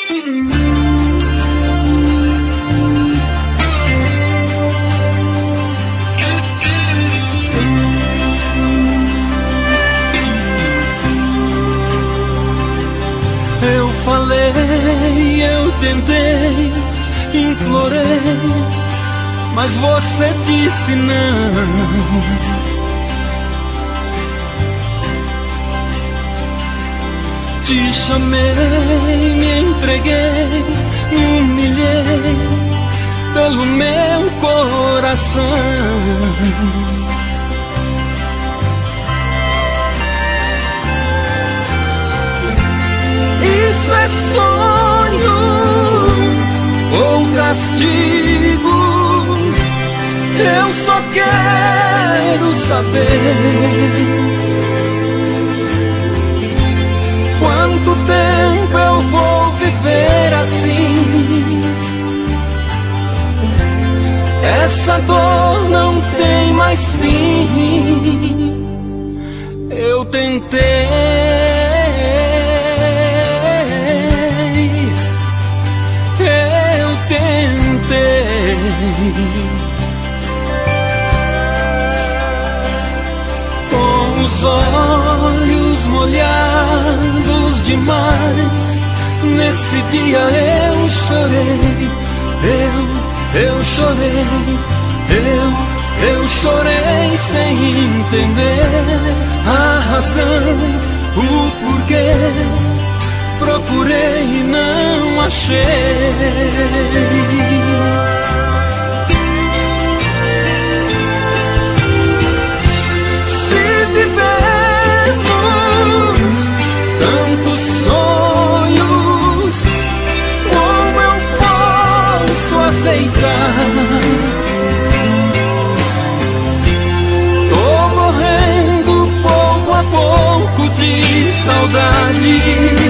Eu falei, eu tentei, implorei, mas você disse não. Te chamei, me entreguei, me humilhei pelo meu coração. Isso é sonho ou castigo? Eu só quero saber quanto tempo eu vou viver assim. Essa dor não tem mais fim. Eu tentei, com os olhos molhados demais. Nesse dia eu chorei, eu chorei, eu chorei sem entender a razão, o porquê. Procurei e não achei. Se vivemos tantos sonhos, como eu posso aceitar? Tô morrendo pouco a pouco de saudade.